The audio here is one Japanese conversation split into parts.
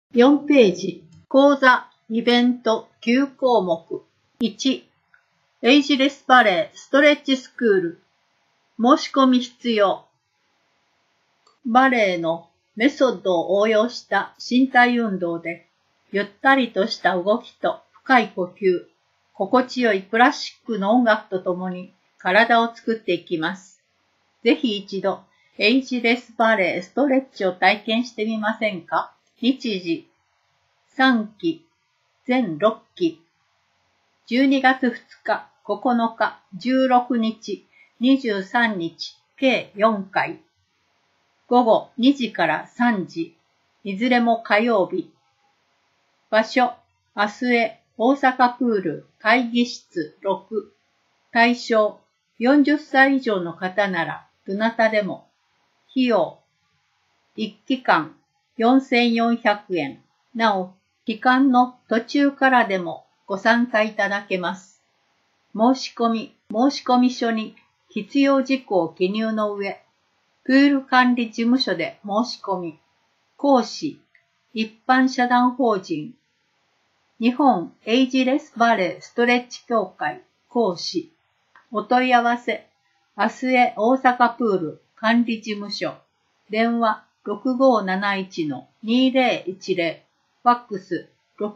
4ページ、講座、イベント、9項目。1、エイジレスバレー、ストレッチスクール。申し込み必要。バレーのメソッドを応用した身体運動で、ゆったりとした動きと深い呼吸、心地よいクラシックの音楽とともに体を作っていきます。ぜひ一度、エイジレスバレー、ストレッチを体験してみませんか？日時、3期、全6期。12月2日、9日、16日、23日、計4回。午後2時から3時、いずれも火曜日。場所、明日へ大阪プール会議室6。対象、40歳以上の方ならどなたでも。費用、1期間4400円。なお、期間の途中からでもご参加いただけます。申込書に必要事項を記入の上、プール管理事務所で申し込み、講師、一般社団法人、日本エイジレスバレーストレッチ協会講師、お問い合わせ、明日へ大阪プール管理事務所、電話6571-2010、ファックス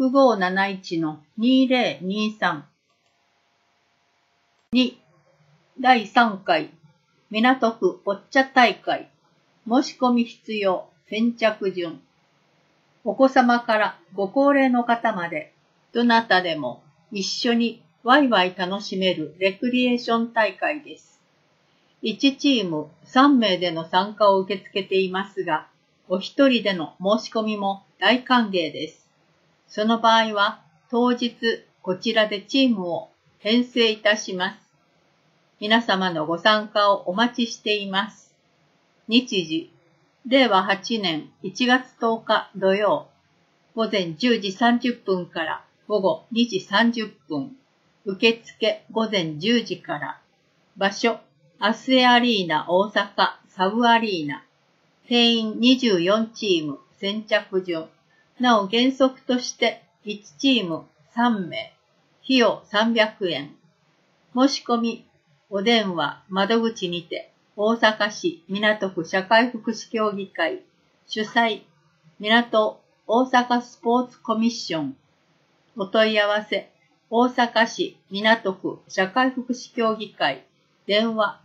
6571-2023。2、第3回、港区ボッチャ大会、申し込み必要、先着順。お子様からご高齢の方まで、どなたでも一緒にワイワイ楽しめるレクリエーション大会です。1チーム3名での参加を受け付けていますが、お一人での申し込みも大歓迎です。その場合は、当日こちらでチームを編成いたします。皆様のご参加をお待ちしています。日時、令和8年1月10日土曜、午前10時30分から午後2時30分、受付午前10時から、場所、アスエアリーナ大阪サブアリーナ、定員24チーム先着順、なお原則として1チーム3名、費用300円。申し込み、お電話、窓口にて、大阪市港区社会福祉協議会、主催、港大阪スポーツコミッション。お問い合わせ、大阪市港区社会福祉協議会、電話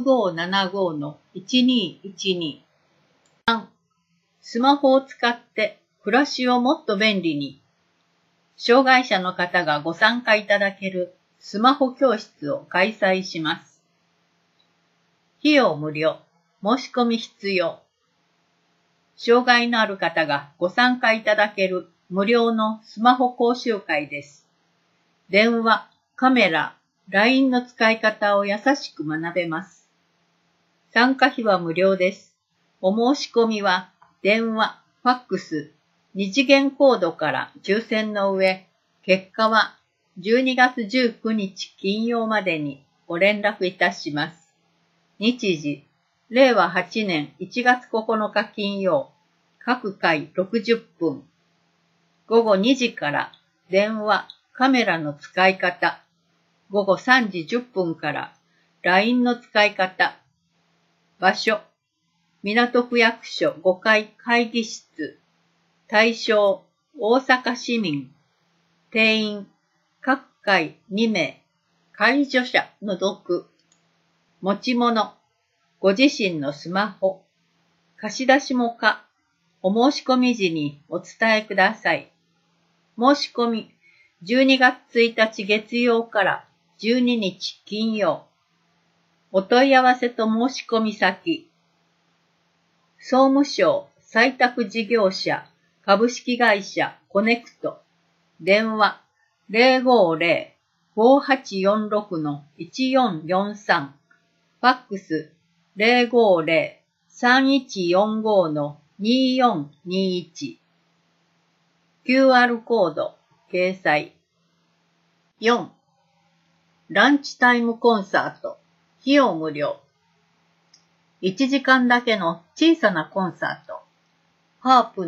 6575-1212。3、スマホを使って暮らしをもっと便利に。障害者の方がご参加いただけるスマホ教室を開催します。費用無料、申し込み必要。障害のある方がご参加いただける無料のスマホ講習会です。電話、カメラ、LINE の使い方を優しく学べます。参加費は無料です。お申し込みは電話、ファックス、2次元コードから抽選の上、結果は12月19日金曜までにご連絡いたします。日時、令和8年1月9日金曜、各回60分。午後2時から電話、カメラの使い方。午後3時10分から LINE の使い方。場所、港区役所5階会議室。対象、大阪市民。定員、各回2名。介助者除く。持ち物、ご自身のスマホ。貸し出しも可。お申し込み時にお伝えください。申し込み、12月1日月曜から12日金曜。お問い合わせと申し込み先。総務省採択事業者株式会社コネクト。電話050-5846-1443。ファックス050-3145-2421。QR コード掲載。4、ランチタイムコンサート。費用無料。1時間だけの小さなコンサート。ハープの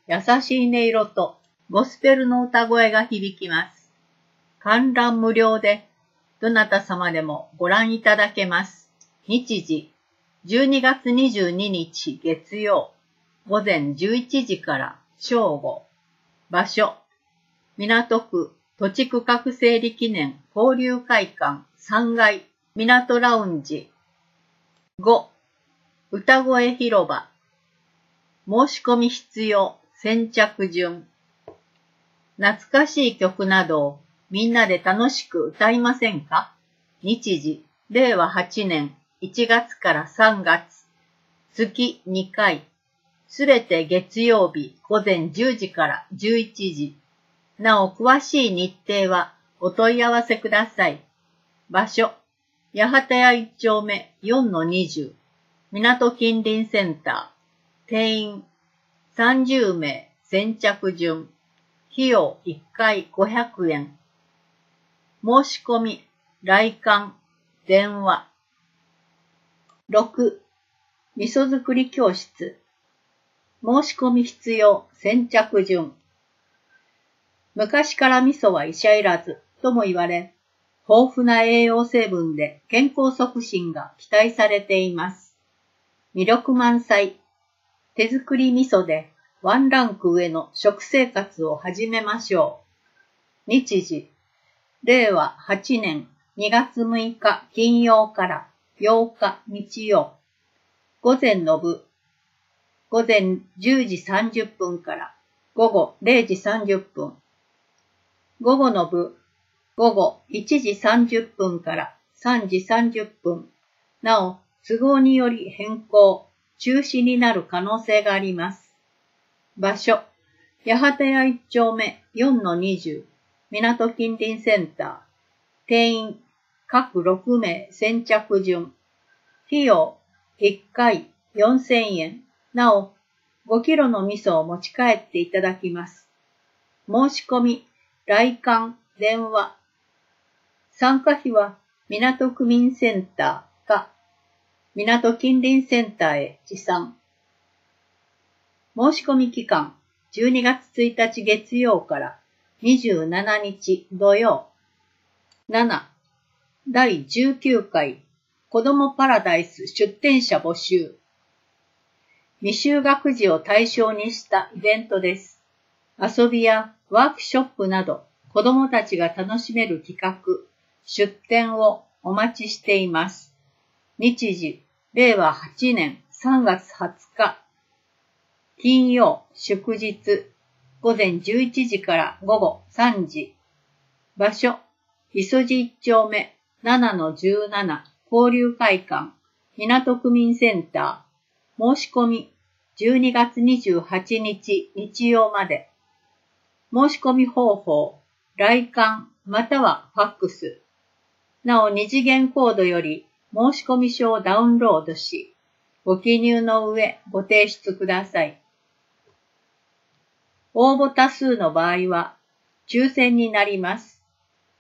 優しい音色とゴスペルの歌声が響きます。観覧無料で、どなた様でもご覧いただけます。日時、12月22日月曜、午前11時から正午。場所、港区土地区画整理記念交流会館3階港ラウンジ。5、歌声広場。申し込み必要、先着順。懐かしい曲などをみんなで楽しく歌いませんか？日時、令和8年1月から3月。月2回。すべて月曜日午前10時から11時。なお、詳しい日程はお問い合わせください。場所、八幡屋1丁目 4-20、港近隣センター。定員、30名、先着順。費用1回500円。申し込み、来館、電話。6、味噌作り教室。申し込み必要、先着順。昔から味噌は医者いらずとも言われ、豊富な栄養成分で健康促進が期待されています。魅力満載。手作り味噌でワンランク上の食生活を始めましょう。日時、令和8年2月6日金曜から8日日曜。午前の部、午前10時30分から午後0時30分。午後の部、午後1時30分から3時30分。なお、都合により変更、中止になる可能性があります。場所、八幡屋1丁目 4-20、港近隣センター。定員、各6名先着順。費用、1回4000円。なお、5キロの味噌を持ち帰っていただきます。申し込み、来館、電話。参加費は、港区民センターか、港近隣センターへ持参。申し込み期間、12月1日月曜から27日土曜。7、第19回子どもパラダイス出展者募集。未就学児を対象にしたイベントです。遊びやワークショップなど子どもたちが楽しめる企画、出展をお待ちしています。日時、令和8年3月20日。金曜、祝日、午前11時から午後3時。場所、磯路1丁目 7-17 交流会館、港区民センター。申し込み、12月28日日曜まで。申し込み方法、来館またはファックス。なお二次元コードより申し込み書をダウンロードし、ご記入の上ご提出ください。応募多数の場合は抽選になります。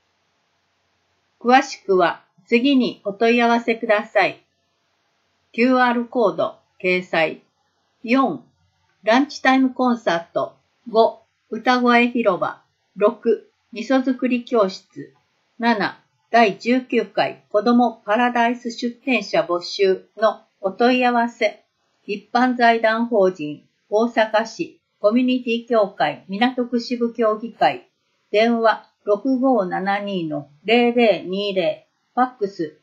詳しくは次にお問い合わせください。QR コード掲載。4、ランチタイムコンサート。5、歌声広場。6、味噌作り教室。7、第19回子どもパラダイス出展者募集のお問い合わせ。一般財団法人大阪市コミュニティ協会港区支部協議会。電話 6572-0020。ファックス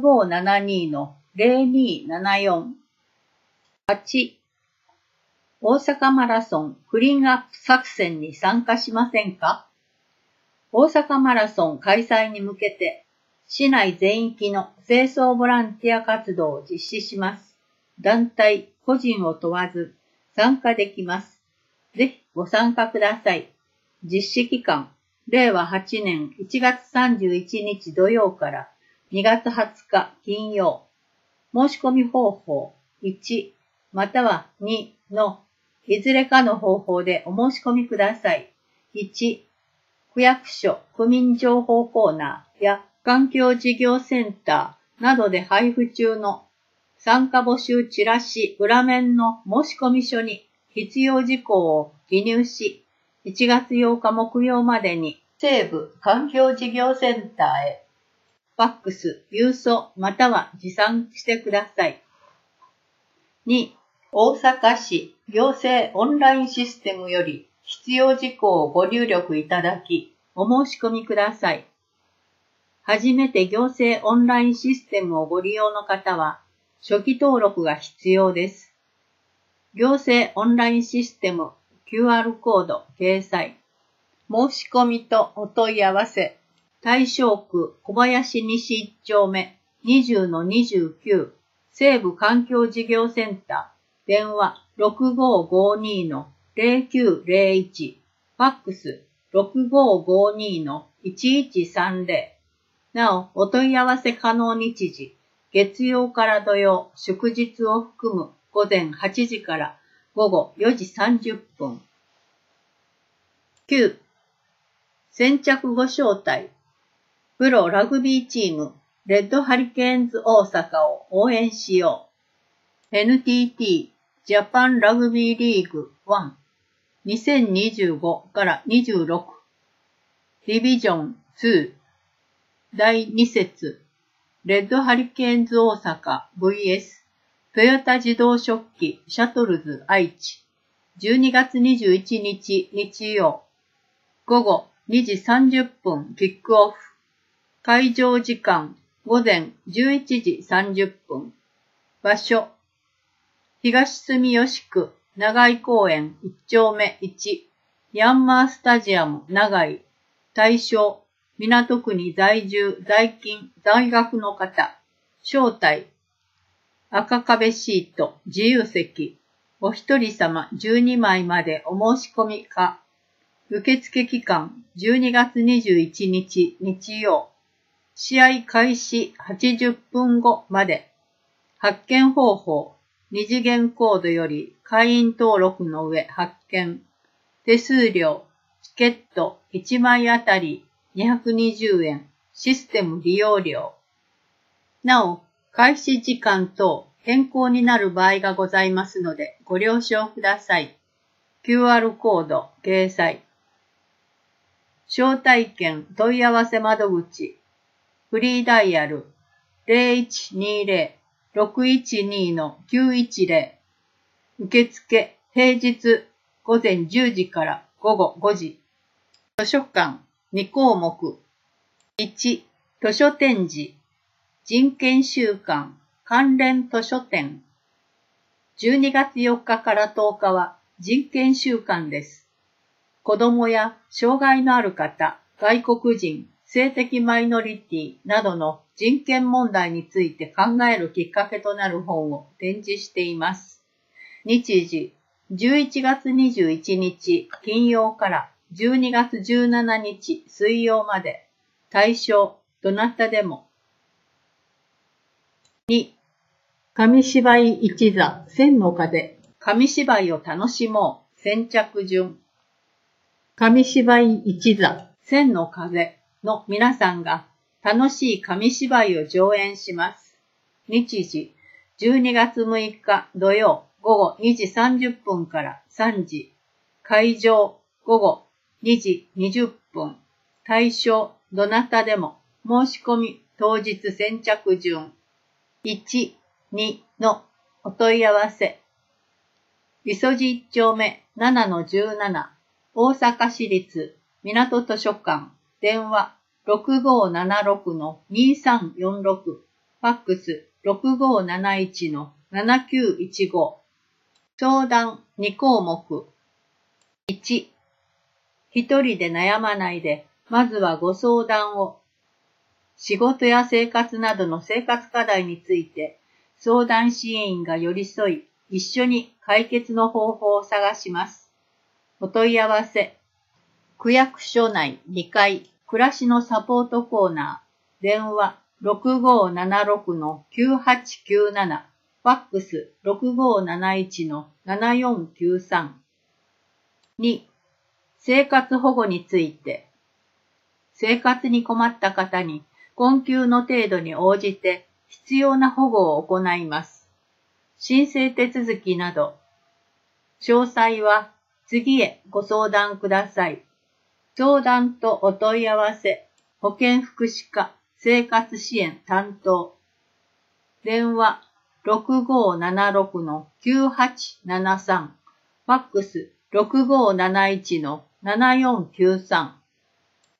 6572-0274。8、大阪マラソンクリーンアップ作戦に参加しませんか？大阪マラソン開催に向けて、市内全域の清掃ボランティア活動を実施します。団体、個人を問わず参加できます。ぜひご参加ください。実施期間、令和8年1月31日土曜から2月20日金曜。申し込み方法、1、または2のいずれかの方法でお申し込みください。1、区役所区民情報コーナーや環境事業センターなどで配布中の参加募集チラシ裏面の申し込み書に必要事項を記入し、1月8日木曜までに西部環境事業センターへ、ファックス、郵送または持参してください。2、大阪市行政オンラインシステムより必要事項をご入力いただき、お申し込みください。初めて行政オンラインシステムをご利用の方は、初期登録が必要です。行政オンラインシステム QR コード掲載。申し込みとお問い合わせ。大正区小林西1丁目 20-29 西部環境事業センター。電話 6552-0901。ファックス 6552-1130。なお、お問い合わせ可能日時、月曜から土曜、祝日を含む午前8時から午後4時30分。9. 先着ご招待。プロラグビーチーム、レッドハリケーンズ大阪を応援しよう。NTT ジャパンラグビーリーグ1 2025から26ディビジョン2第2節レッドハリケーンズ大阪 vs トヨタ自動食器シャトルズ愛知12月21日日曜午後2時30分キックオフ会場時間午前11時30分場所東住吉区長井公園1丁目1ヤンマースタジアム長井対象港区に在住在勤在学の方招待赤壁シート自由席お一人様12枚までお申し込みか受付期間12月21日日曜試合開始80分後まで発券方法二次元コードより会員登録の上発券手数料チケット1枚あたり220円システム利用料なお開始時間等変更になる場合がございますのでご了承ください QR コード掲載招待券問い合わせ窓口フリーダイヤル 0120-612-910 受付平日午前10時から午後5時図書館2項目 1. 図書展示人権週間関連図書展12月4日から10日は人権週間です。子どもや障害のある方、外国人、性的マイノリティなどの人権問題について考えるきっかけとなる本を展示しています。日時11月21日金曜から12月17日水曜まで対象どなたでも2. 紙芝居一座千の風紙芝居を楽しもう先着順紙芝居一座千の風の皆さんが楽しい紙芝居を上演します。日時12月6日土曜午後2時30分から3時会場午後2時20分対象どなたでも申し込み当日先着順1、2のお問い合わせ磯路1丁目 7-17 大阪市立港図書館電話 6576-2346 ファックス 6571-7915 相談2項目1、一人で悩まないで、まずはご相談を。仕事や生活などの生活課題について、相談支援員が寄り添い、一緒に解決の方法を探します。お問い合わせ。区役所内2階、暮らしのサポートコーナー、電話 6576-9897、ファックス 6571-7493。2. 生活保護について。生活に困った方に困窮の程度に応じて必要な保護を行います。申請手続きなど。詳細は次へご相談ください。相談とお問い合わせ、保健福祉課生活支援担当。電話6576-9873、ファックス6571-7493。